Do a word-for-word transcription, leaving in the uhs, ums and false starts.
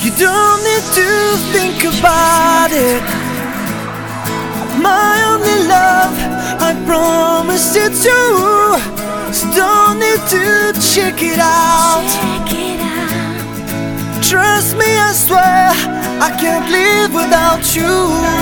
You don't need to think about it. My only love, I promise it's you. So don't need to check it out. Trust me, I swear I can't live without you.